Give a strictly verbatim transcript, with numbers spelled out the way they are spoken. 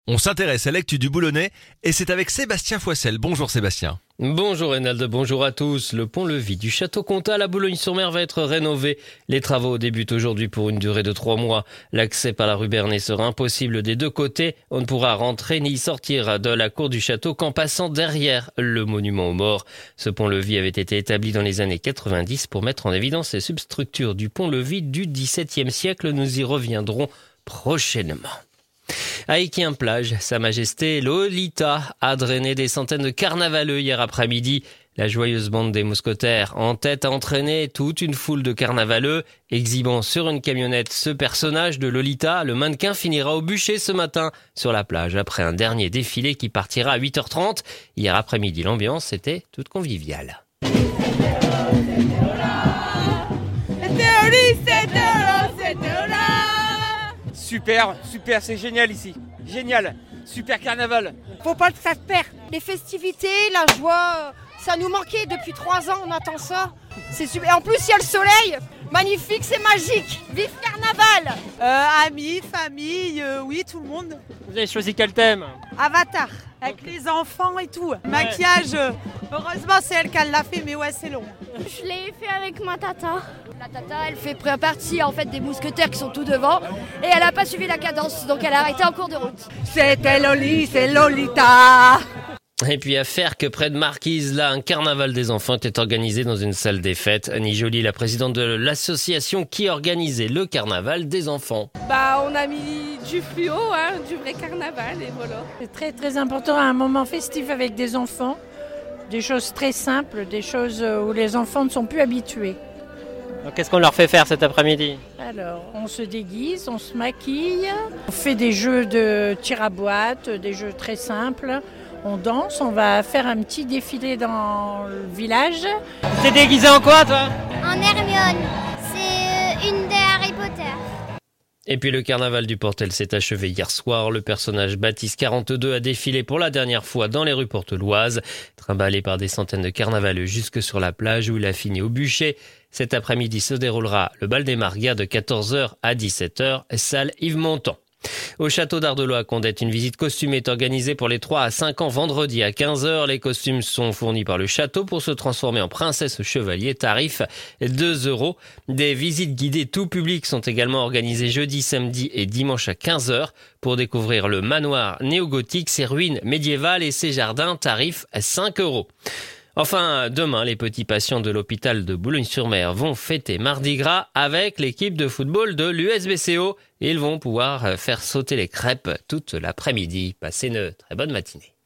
On s'intéresse à l'actu du Boulonnais et c'est avec Sébastien Foissel. Bonjour Sébastien. Bonjour Reynald, bonjour à tous. Le pont-levis du Château Comtal à Boulogne-sur-Mer va être rénové. Les travaux débutent aujourd'hui pour une durée de trois mois. L'accès par la rue Bernet sera impossible des deux côtés. On ne pourra rentrer ni sortir de la cour du château qu'en passant derrière le monument aux morts. Ce pont-levis avait été établi dans les années quatre-vingt-dix pour mettre en évidence les substructures du pont-levis du dix-septième siècle. Nous y reviendrons prochainement. À Équien-Plage, Sa Majesté Lolita a drainé des centaines de carnavaleux hier après-midi. La joyeuse bande des mousquetaires en tête a entraîné toute une foule de carnavaleux. Exhibant sur une camionnette ce personnage de Lolita, le mannequin finira au bûcher ce matin sur la plage après un dernier défilé qui partira à huit heures trente. Hier après-midi, l'ambiance était toute conviviale. Super, super, c'est génial ici. Génial, super carnaval. Faut pas que ça se perde. Les festivités, la joie, ça nous manquait depuis trois ans, on attend ça. C'est super. Et en plus, il y a le soleil. Magnifique, c'est magique. Vive carnaval. euh, Amis, famille, euh, oui, tout le monde. Vous avez choisi quel thème? Avatar, avec les enfants et tout. Maquillage, euh, heureusement c'est elle qui l'a fait, mais ouais, c'est long. Je l'ai fait avec ma tata. La tata, elle fait partie en fait des mousquetaires qui sont tout devant et elle a pas suivi la cadence, donc elle a arrêté en cours de route. C'était Loli, c'est Lolita. Et puis à Ferques, près de Marquise, là, un carnaval des enfants était organisé dans une salle des fêtes. Annie Joly, la présidente de l'association qui organisait le carnaval des enfants. Bah, on a mis du fluo, hein, du vrai carnaval, et voilà. C'est très très important, un moment festif avec des enfants, des choses très simples, des choses où les enfants ne sont plus habitués. Donc, qu'est-ce qu'on leur fait faire cet après-midi? Alors, on se déguise, on se maquille, on fait des jeux de tir à boîte, des jeux très simples. On danse, on va faire un petit défilé dans le village. T'es déguisé en quoi, toi? En Hermione, c'est une des Harry Potter. Et puis le carnaval du Portel s'est achevé hier soir. Le personnage Baptiste quarante-deux a défilé pour la dernière fois dans les rues porteloises, trimballé par des centaines de carnavaleux jusque sur la plage où il a fini au bûcher. Cet après-midi se déroulera le bal des Marguerres de quatorze heures à dix-sept heures, salle Yves Montand. Au château d'Ardelot à Condette, une visite costumée est organisée pour les trois à cinq ans vendredi à quinze heures. Les costumes sont fournis par le château pour se transformer en princesse ou chevalier. Tarif deux euros. Des visites guidées tout public sont également organisées jeudi, samedi et dimanche à quinze heures pour découvrir le manoir néo-gothique, ses ruines médiévales et ses jardins. Tarif cinq euros. Enfin, demain, les petits patients de l'hôpital de Boulogne-sur-Mer vont fêter Mardi Gras avec l'équipe de football de l'U S B C O. Ils vont pouvoir faire sauter les crêpes toute l'après-midi. Passez une très bonne matinée.